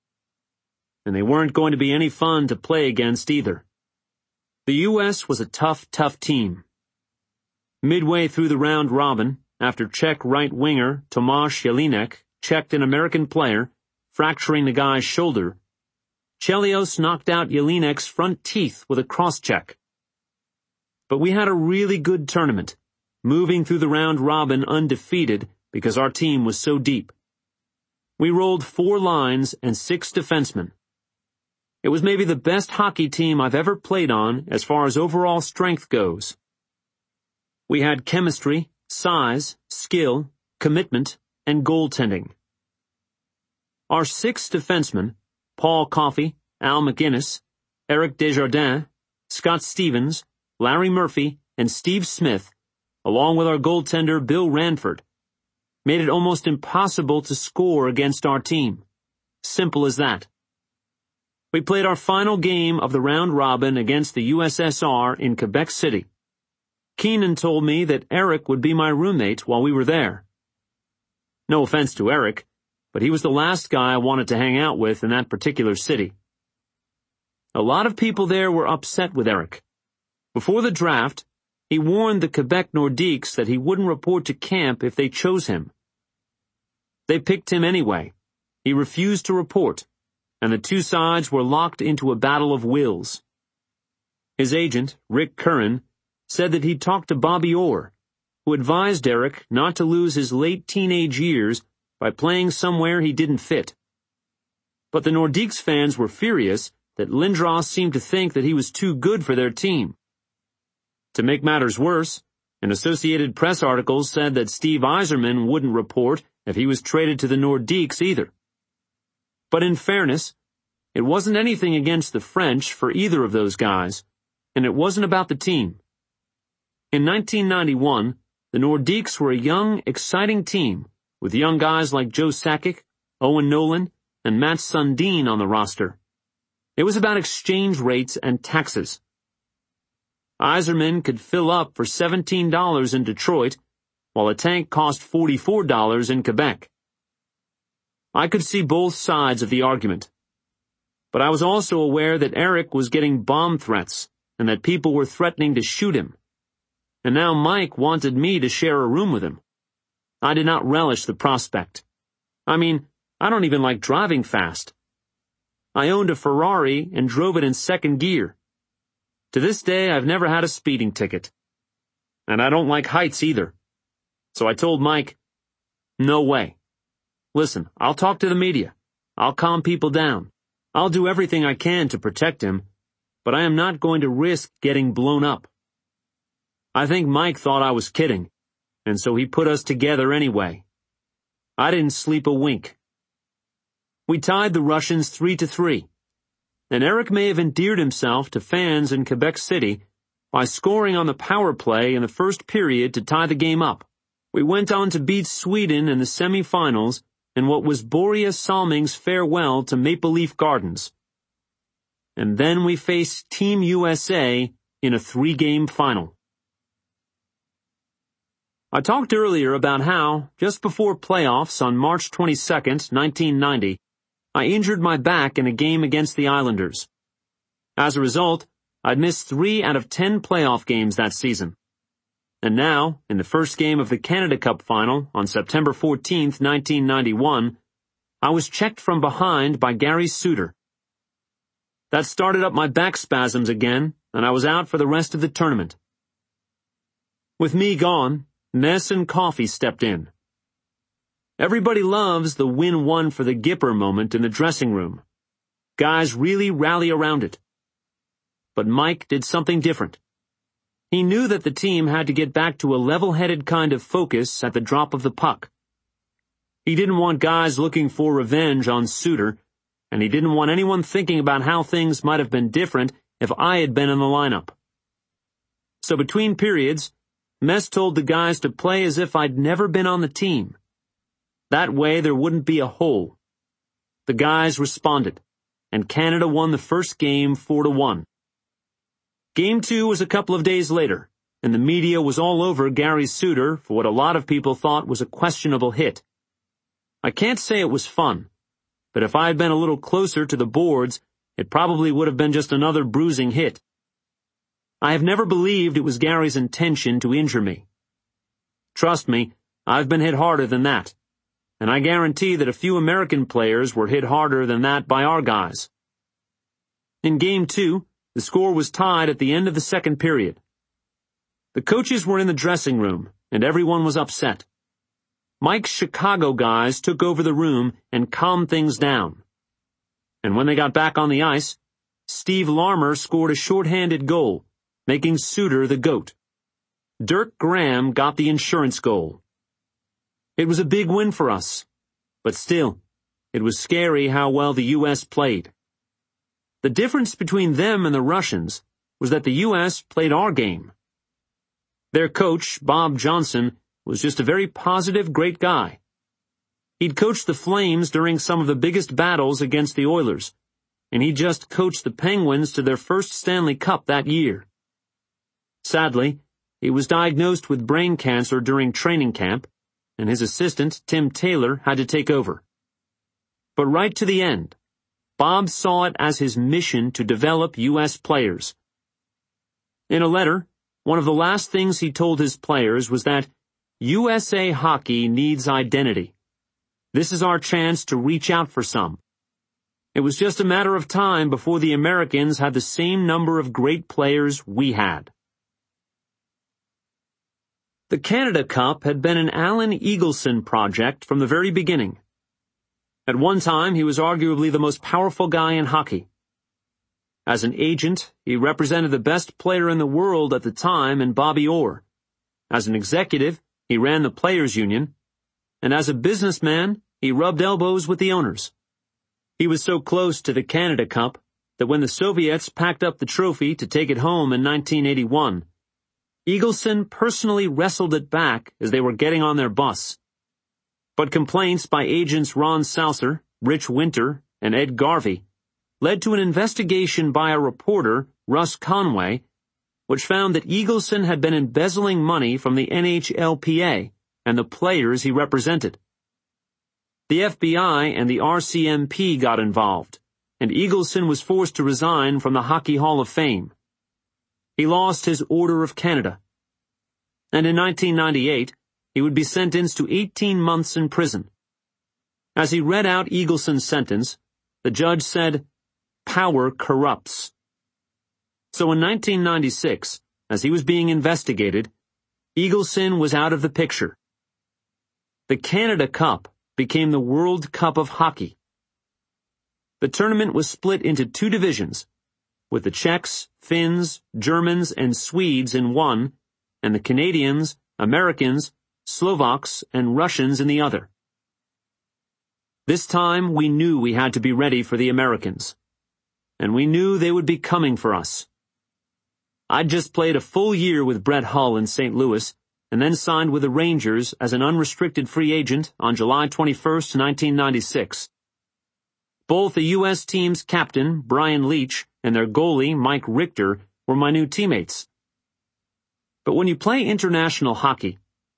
And they weren't going to be any fun to play against either. The U S was a tough, tough team. Midway through the round robin, after Czech right winger Tomáš Jelinek checked an American player, fracturing the guy's shoulder, Chelios knocked out Jelinek's front teeth with a cross-check. But we had a really good tournament, moving through the round robin undefeated because our team was so deep. We rolled four lines and six defensemen. It was maybe the best hockey team I've ever played on as far as overall strength goes. We had chemistry, size, skill, commitment, and goaltending. Our six defensemen, Paul Coffey, Al McInnes, Eric Desjardins, Scott Stevens, Larry Murphy, and Steve Smith, along with our goaltender Bill Ranford, made it almost impossible to score against our team. Simple as that. We played our final game of the round robin against the U S S R in Quebec City. Keenan told me that Eric would be my roommate while we were there. No offense to Eric, but he was the last guy I wanted to hang out with in that particular city. A lot of people there were upset with Eric. Before the draft, he warned the Quebec Nordiques that he wouldn't report to camp if they chose him. They picked him anyway. He refused to report, and the two sides were locked into a battle of wills. His agent, Rick Curran, said that he'd talked to Bobby Orr, who advised Eric not to lose his late teenage years by playing somewhere he didn't fit. But the Nordiques fans were furious that Lindros seemed to think that he was too good for their team. To make matters worse, an Associated Press article said that Steve Yzerman wouldn't report if he was traded to the Nordiques either. But in fairness, it wasn't anything against the French for either of those guys, and it wasn't about the team. In nineteen ninety-one, the Nordiques were a young, exciting team, with young guys like Joe Sakic, Owen Nolan, and Matt Sundin on the roster. It was about exchange rates and taxes. Yzerman could fill up for seventeen dollars in Detroit, while a tank cost forty-four dollars in Quebec. I could see both sides of the argument. But I was also aware that Eric was getting bomb threats, and that people were threatening to shoot him. And now Mike wanted me to share a room with him. I did not relish the prospect. I mean, I don't even like driving fast. I owned a Ferrari and drove it in second gear. To this day, I've never had a speeding ticket. And I don't like heights either. So I told Mike, no way. Listen, I'll talk to the media. I'll calm people down. I'll do everything I can to protect him, but I am not going to risk getting blown up. I think Mike thought I was kidding, and so he put us together anyway. I didn't sleep a wink. We tied the Russians three to three, and Eric may have endeared himself to fans in Quebec City by scoring on the power play in the first period to tie the game up. We went on to beat Sweden in the semifinals in what was Borje Salming's farewell to Maple Leaf Gardens. And then we faced Team U S A in a three-game final. I talked earlier about how, just before playoffs on March twenty-second, nineteen ninety, I injured my back in a game against the Islanders. As a result, I'd missed three out of ten playoff games that season. And now, in the first game of the Canada Cup final on September fourteenth, nineteen ninety-one, I was checked from behind by Gary Suter. That started up my back spasms again, and I was out for the rest of the tournament. With me gone, Mess and Coffee stepped in. Everybody loves the win one for the Gipper moment in the dressing room. Guys really rally around it. But Mike did something different. He knew that the team had to get back to a level-headed kind of focus at the drop of the puck. He didn't want guys looking for revenge on Suter, and he didn't want anyone thinking about how things might have been different if I had been in the lineup. So between periods, Mess told the guys to play as if I'd never been on the team. That way there wouldn't be a hole. The guys responded, and Canada won the first game four to one. Game two was a couple of days later, and the media was all over Gary Suter for what a lot of people thought was a questionable hit. I can't say it was fun, but if I had been a little closer to the boards, it probably would have been just another bruising hit. I have never believed it was Gary's intention to injure me. Trust me, I've been hit harder than that, and I guarantee that a few American players were hit harder than that by our guys. In Game two, the score was tied at the end of the second period. The coaches were in the dressing room, and everyone was upset. Mike's Chicago guys took over the room and calmed things down. And when they got back on the ice, Steve Larmer scored a shorthanded goal, making Suter the GOAT. Dirk Graham got the insurance goal. It was a big win for us, but still, it was scary how well the U S played. The difference between them and the Russians was that the U S played our game. Their coach, Bob Johnson, was just a very positive, great guy. He'd coached the Flames during some of the biggest battles against the Oilers, and he just coached the Penguins to their first Stanley Cup that year. Sadly, he was diagnosed with brain cancer during training camp, and his assistant, Tim Taylor, had to take over. But right to the end, Bob saw it as his mission to develop U S players. In a letter, one of the last things he told his players was that U S A hockey needs identity. This is our chance to reach out for some. It was just a matter of time before the Americans had the same number of great players we had. The Canada Cup had been an Alan Eagleson project from the very beginning. At one time, he was arguably the most powerful guy in hockey. As an agent, he represented the best player in the world at the time in Bobby Orr. As an executive, he ran the Players Union. And as a businessman, he rubbed elbows with the owners. He was so close to the Canada Cup that when the Soviets packed up the trophy to take it home in nineteen eighty-one, Eagleson personally wrestled it back as they were getting on their bus. But complaints by agents Ron Saucer, Rich Winter, and Ed Garvey led to an investigation by a reporter, Russ Conway, which found that Eagleson had been embezzling money from the N H L P A and the players he represented. The F B I and the R C M P got involved, and Eagleson was forced to resign from the Hockey Hall of Fame. He lost his Order of Canada. And in nineteen ninety-eight, he would be sentenced to eighteen months in prison. As he read out Eagleson's sentence, the judge said, "Power corrupts." So in nineteen ninety-six, as he was being investigated, Eagleson was out of the picture. The Canada Cup became the World Cup of Hockey. The tournament was split into two divisions, with the Czechs, Finns, Germans, and Swedes in one, and the Canadians, Americans, Slovaks, and Russians in the other. This time we knew we had to be ready for the Americans, and we knew they would be coming for us. I'd just played a full year with Brett Hull in Saint Louis, and then signed with the Rangers as an unrestricted free agent on July twenty-first, nineteen ninety-six. Both the U S team's captain, Brian Leetch, and their goalie, Mike Richter, were my new teammates. But when you play international hockey,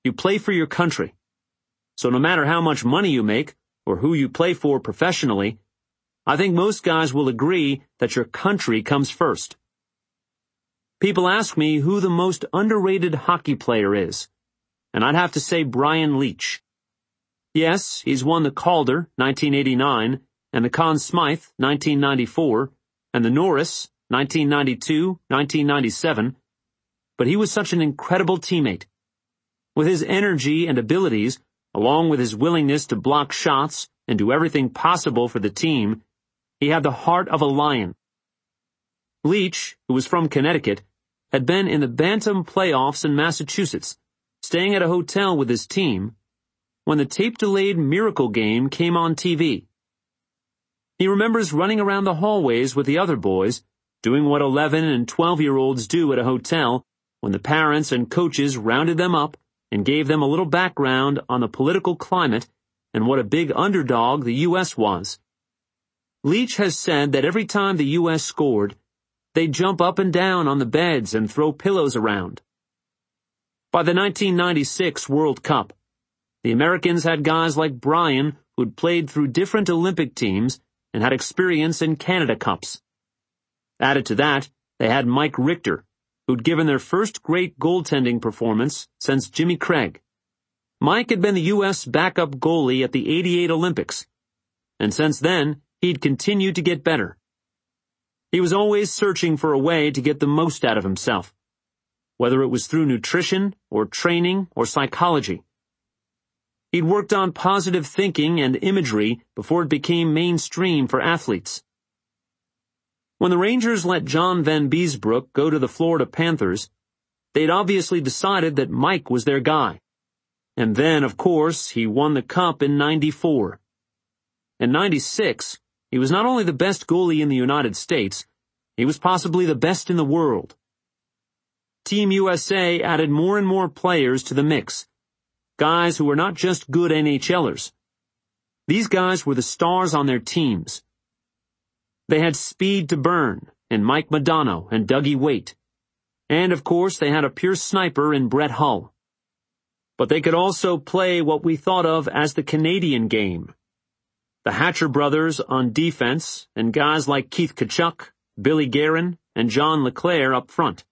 You play for your country. So no matter how much money you make, or who you play for professionally, I think most guys will agree that your country comes first. People ask me who the most underrated hockey player is, and I'd have to say Brian Leetch. Yes, he's won the Calder, nineteen eighty-nine, and the Conn Smythe, nineteen ninety-four, and the Norris, nineteen ninety-two, nineteen ninety-seven, but he was such an incredible teammate. With his energy and abilities, along with his willingness to block shots and do everything possible for the team, he had the heart of a lion. Leetch, who was from Connecticut, had been in the Bantam playoffs in Massachusetts, staying at a hotel with his team, when the tape-delayed Miracle game came on T V. He remembers running around the hallways with the other boys, doing what eleven and twelve-year-olds do at a hotel when the parents and coaches rounded them up and gave them a little background on the political climate and what a big underdog the U S was. Leetch has said that every time the U S scored, they'd jump up and down on the beds and throw pillows around. By the nineteen ninety-six World Cup, the Americans had guys like Brian who'd played through different Olympic teams and had experience in Canada Cups. Added to that, they had Mike Richter, who'd given their first great goaltending performance since Jimmy Craig. Mike had been the U S backup goalie at the eighty-eight Olympics, and since then, he'd continued to get better. He was always searching for a way to get the most out of himself, whether it was through nutrition or training or psychology. He'd worked on positive thinking and imagery before it became mainstream for athletes. When the Rangers let John Van Beesbrook go to the Florida Panthers, they'd obviously decided that Mike was their guy. And then, of course, he won the Cup in ninety-four. In ninety-six, he was not only the best goalie in the United States, he was possibly the best in the world. Team U S A added more and more players to the mix, guys who were not just good NHLers. These guys were the stars on their teams. They had speed to burn in Mike Modano and Dougie Weight. And of course they had a pure sniper in Brett Hull. But they could also play what we thought of as the Canadian game. The Hatcher brothers on defense and guys like Keith Tkachuk, Billy Guerin, and John LeClair up front.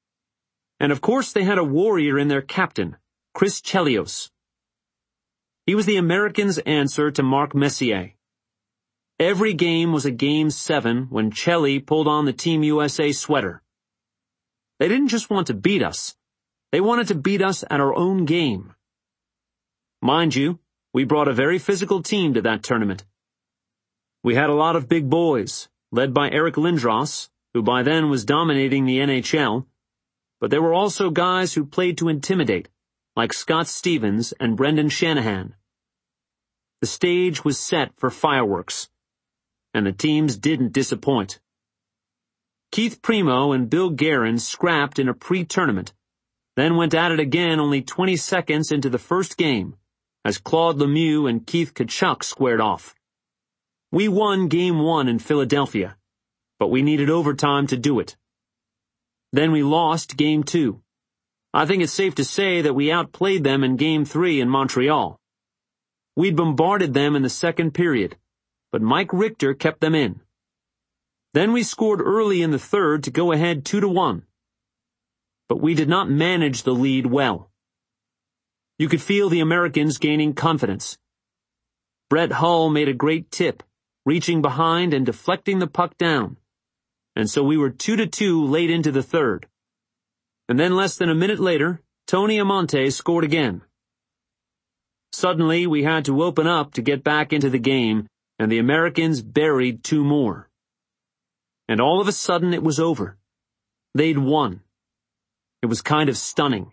And of course they had a warrior in their captain, Chris Chelios. He was the Americans' answer to Mark Messier. Every game was a game seven when Chelly pulled on the Team U S A sweater. They didn't just want to beat us. They wanted to beat us at our own game. Mind you, we brought a very physical team to that tournament. We had a lot of big boys, led by Eric Lindros, who by then was dominating the N H L, but there were also guys who played to intimidate, like Scott Stevens and Brendan Shanahan. The stage was set for fireworks, and the teams didn't disappoint. Keith Primo and Bill Guerin scrapped in a pre-tournament, then went at it again only twenty seconds into the first game, as Claude Lemieux and Keith Tkachuk squared off. We won Game one in Philadelphia, but we needed overtime to do it. Then we lost Game two. I think it's safe to say that we outplayed them in Game three in Montreal. We'd bombarded them in the second period, but Mike Richter kept them in. Then we scored early in the third to go ahead two to one. But we did not manage the lead well. You could feel the Americans gaining confidence. Brett Hull made a great tip, reaching behind and deflecting the puck down. And so we were two to two late into the third. And then less than a minute later, Tony Amonte scored again. Suddenly, we had to open up to get back into the game, and the Americans buried two more. And all of a sudden it was over. They'd won. It was kind of stunning.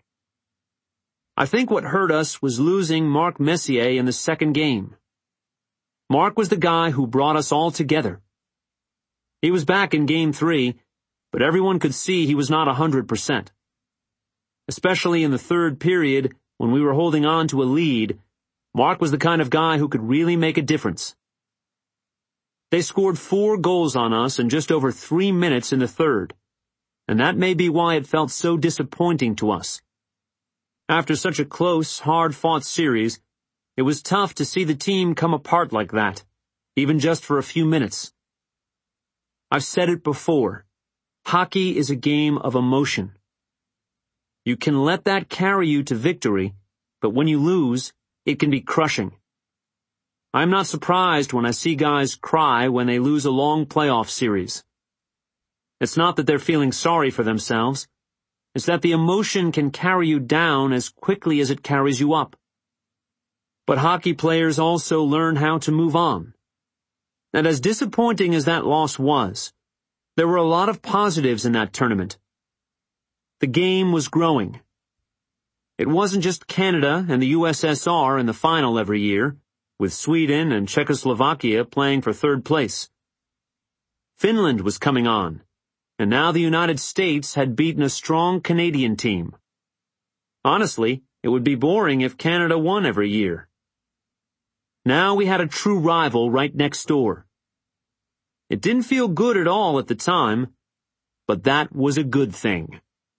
I think what hurt us was losing Mark Messier in the second game. Mark was the guy who brought us all together. He was back in Game three, but everyone could see he was not a hundred percent. Especially in the third period, when we were holding on to a lead, Mark was the kind of guy who could really make a difference. They scored four goals on us in just over three minutes in the third, and that may be why it felt so disappointing to us. After such a close, hard-fought series, it was tough to see the team come apart like that, even just for a few minutes. I've said it before. Hockey is a game of emotion. You can let that carry you to victory, but when you lose, it can be crushing. I'm not surprised when I see guys cry when they lose a long playoff series. It's not that they're feeling sorry for themselves. It's that the emotion can carry you down as quickly as it carries you up. But hockey players also learn how to move on. And as disappointing as that loss was, there were a lot of positives in that tournament. The game was growing. It wasn't just Canada and the U S S R in the final every year, with Sweden and Czechoslovakia playing for third place. Finland was coming on, and now the United States had beaten a strong Canadian team. Honestly, it would be boring if Canada won every year. Now we had a true rival right next door. It didn't feel good at all at the time, but that was a good thing.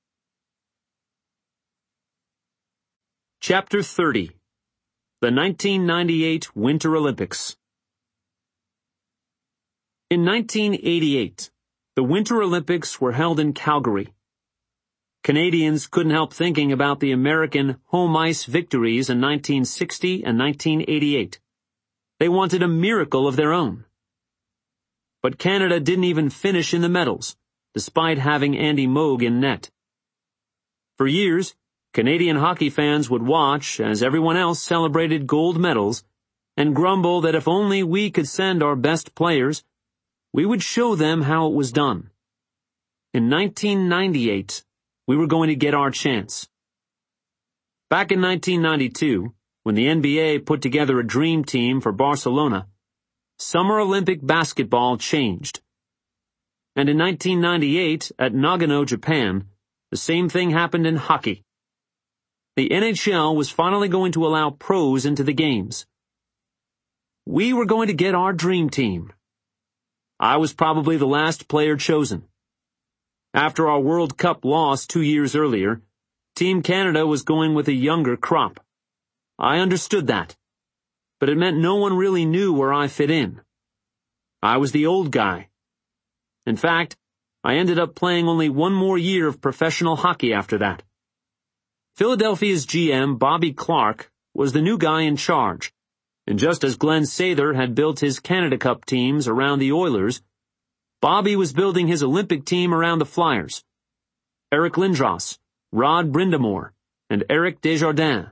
Chapter thirty. The nineteen ninety-eight Winter Olympics. In nineteen eighty-eight, the Winter Olympics were held in Calgary. Canadians couldn't help thinking about the American home ice victories in nineteen sixty and nineteen eighty-eight. They wanted a miracle of their own. But Canada didn't even finish in the medals, despite having Andy Moog in net. For years, Canadian hockey fans would watch as everyone else celebrated gold medals and grumble that if only we could send our best players, we would show them how it was done. In nineteen ninety-eight, we were going to get our chance. Back in nineteen ninety-two, when the N B A put together a dream team for Barcelona, Summer Olympic basketball changed. And in nineteen ninety-eight, at Nagano, Japan, the same thing happened in hockey. The N H L was finally going to allow pros into the games. We were going to get our dream team. I was probably the last player chosen. After our World Cup loss two years earlier, Team Canada was going with a younger crop. I understood that, but it meant no one really knew where I fit in. I was the old guy. In fact, I ended up playing only one more year of professional hockey after that. Philadelphia's G M, Bobby Clarke, was the new guy in charge, and just as Glenn Sather had built his Canada Cup teams around the Oilers, Bobby was building his Olympic team around the Flyers. Eric Lindros, Rod Brind'Amour, and Eric Desjardins.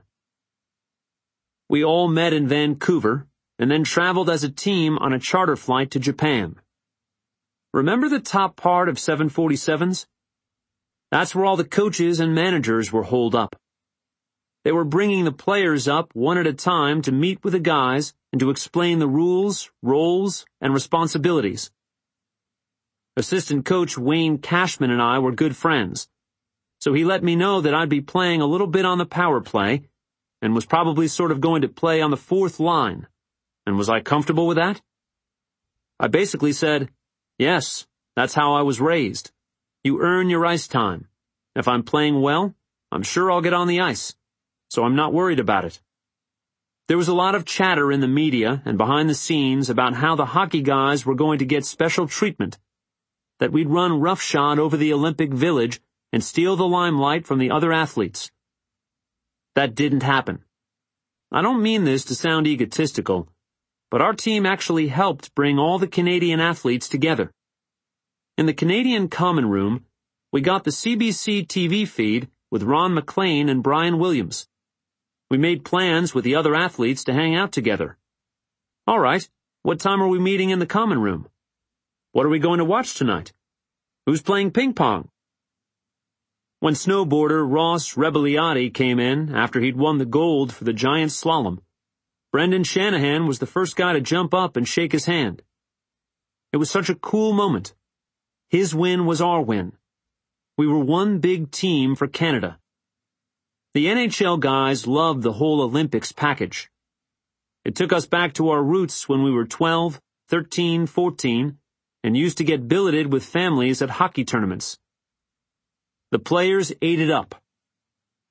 We all met in Vancouver, and then traveled as a team on a charter flight to Japan. Remember the top part of seven forty-sevens? That's where all the coaches and managers were holed up. They were bringing the players up one at a time to meet with the guys and to explain the rules, roles, and responsibilities. Assistant coach Wayne Cashman and I were good friends, so he let me know that I'd be playing a little bit on the power play and was probably sort of going to play on the fourth line. And was I comfortable with that? I basically said, yes, that's how I was raised. You earn your ice time. If I'm playing well, I'm sure I'll get on the ice, so I'm not worried about it. There was a lot of chatter in the media and behind the scenes about how the hockey guys were going to get special treatment, that we'd run roughshod over the Olympic Village and steal the limelight from the other athletes. That didn't happen. I don't mean this to sound egotistical, but our team actually helped bring all the Canadian athletes together. In the Canadian Common Room, we got the C B C T V feed with Ron MacLean and Brian Williams. We made plans with the other athletes to hang out together. All right, what time are we meeting in the Common Room? What are we going to watch tonight? Who's playing ping pong? When snowboarder Ross Rebelliati came in after he'd won the gold for the giant slalom, Brendan Shanahan was the first guy to jump up and shake his hand. It was such a cool moment. His win was our win. We were one big team for Canada. The N H L guys loved the whole Olympics package. It took us back to our roots when we were twelve, thirteen, fourteen, and used to get billeted with families at hockey tournaments. The players ate it up.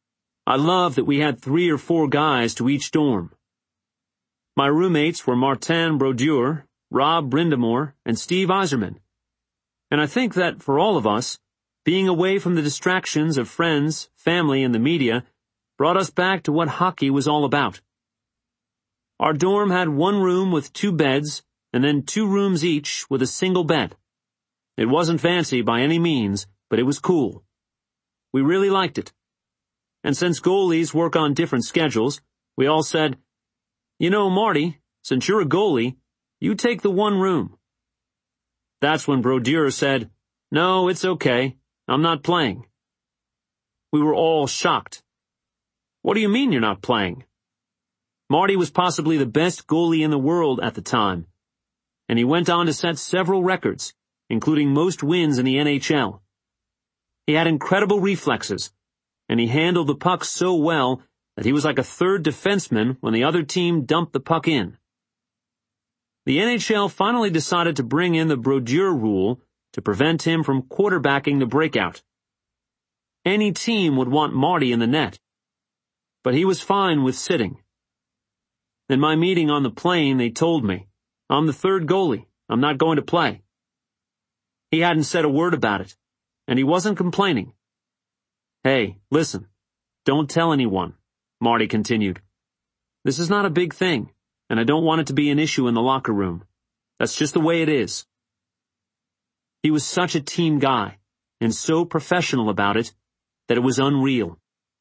I loved that we had three or four guys to each dorm. My roommates were Martin Brodeur, Rob Brindamore, and Steve Eiserman. And I think that for all of us, being away from the distractions of friends, family, and the media brought us back to what hockey was all about. Our dorm had one room with two beds, and then two rooms each with a single bed. It wasn't fancy by any means, but it was cool. We really liked it. And since goalies work on different schedules, we all said, "You know, Marty, since you're a goalie, you take the one room." That's when Brodeur said, "No, it's okay. I'm not playing." We were all shocked. "What do you mean you're not playing?" Marty was possibly the best goalie in the world at the time, and he went on to set several records, including most wins in the N H L. He had incredible reflexes, and he handled the puck so well that he was like a third defenseman when the other team dumped the puck in. The N H L finally decided to bring in the Brodeur rule to prevent him from quarterbacking the breakout. Any team would want Marty in the net, but he was fine with sitting. In my meeting on the plane, they told me, "I'm the third goalie. I'm not going to play." He hadn't said a word about it, and he wasn't complaining. "Hey, listen, don't tell anyone," Marty continued. "This is not a big thing, and I don't want it to be an issue in the locker room. That's just the way it is." He was such a team guy, and so professional about it, that it was unreal.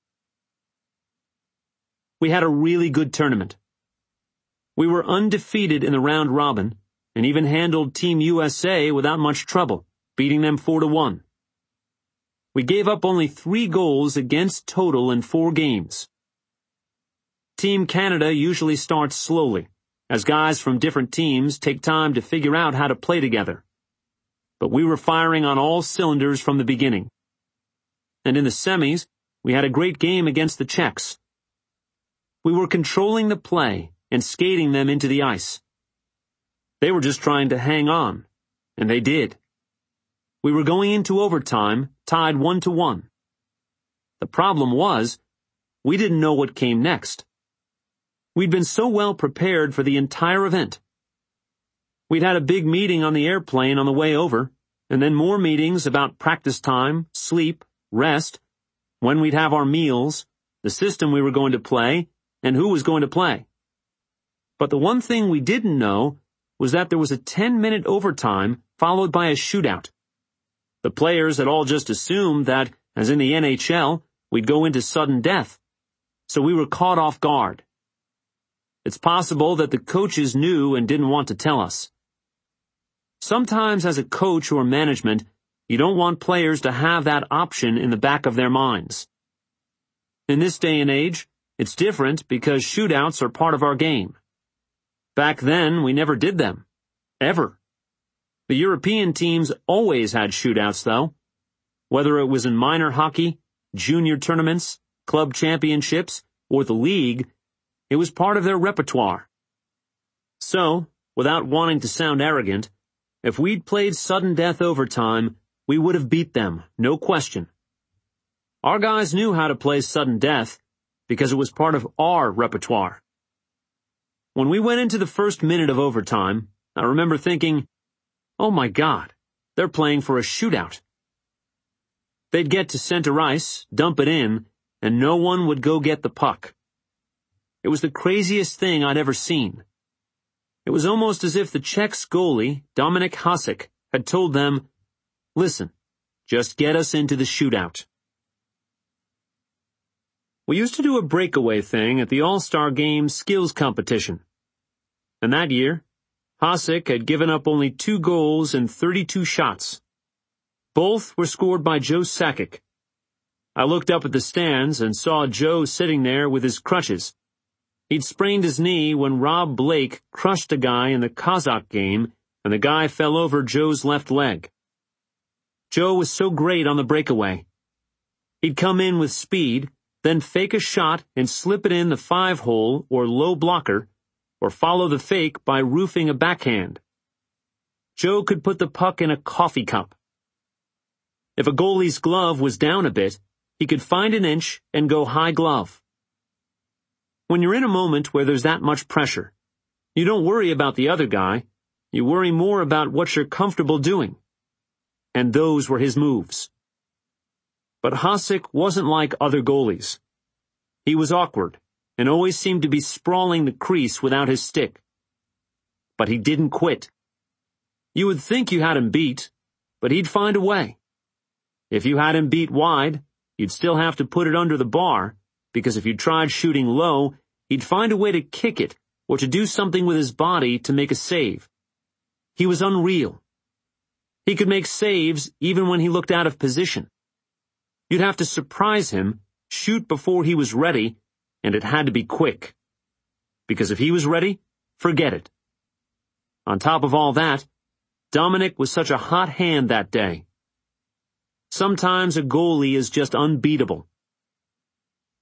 We had a really good tournament. We were undefeated in the round robin, and even handled Team U S A without much trouble, beating them four to one. We gave up only three goals against total in four games. Team Canada usually starts slowly, as guys from different teams take time to figure out how to play together. But we were firing on all cylinders from the beginning. And in the semis, we had a great game against the Czechs. We were controlling the play and skating them into the ice. They were just trying to hang on, and they did. We were going into overtime, tied one to one. The problem was, we didn't know what came next. We'd been so well prepared for the entire event. We'd had a big meeting on the airplane on the way over, and then more meetings about practice time, sleep, rest, when we'd have our meals, the system we were going to play, and who was going to play. But the one thing we didn't know was that there was a ten-minute overtime followed by a shootout. The players had all just assumed that, as in the N H L, we'd go into sudden death. So we were caught off guard. It's possible that the coaches knew and didn't want to tell us. Sometimes as a coach or management, you don't want players to have that option in the back of their minds. In this day and age, it's different because shootouts are part of our game. Back then, we never did them. Ever. The European teams always had shootouts, though. Whether it was in minor hockey, junior tournaments, club championships, or the league, it was part of their repertoire. So, without wanting to sound arrogant, if we'd played sudden death overtime, we would have beat them, no question. Our guys knew how to play sudden death because it was part of our repertoire. When we went into the first minute of overtime, I remember thinking, "Oh my God, they're playing for a shootout." They'd get to center ice, dump it in, and no one would go get the puck. It was the craziest thing I'd ever seen. It was almost as if the Czechs goalie, Dominik Hasek, had told them, "Listen, just get us into the shootout." We used to do a breakaway thing at the All-Star Game skills competition. And that year, Hasek had given up only two goals and thirty-two shots. Both were scored by Joe Sakic. I looked up at the stands and saw Joe sitting there with his crutches. He'd sprained his knee when Rob Blake crushed a guy in the Kazakh game, and the guy fell over Joe's left leg. Joe was so great on the breakaway. He'd come in with speed, then fake a shot and slip it in the five-hole or low blocker, or follow the fake by roofing a backhand. Joe could put the puck in a coffee cup. If a goalie's glove was down a bit, he could find an inch and go high glove. When you're in a moment where there's that much pressure, you don't worry about the other guy, you worry more about what you're comfortable doing. And those were his moves. But Hasek wasn't like other goalies. He was awkward, and always seemed to be sprawling the crease without his stick. But he didn't quit. You would think you had him beat, but he'd find a way. If you had him beat wide, you'd still have to put it under the bar, because if you tried shooting low, he'd find a way to kick it or to do something with his body to make a save. He was unreal. He could make saves even when he looked out of position. You'd have to surprise him, shoot before he was ready, and it had to be quick. Because if he was ready, forget it. On top of all that, Dominik was such a hot hand that day. Sometimes a goalie is just unbeatable.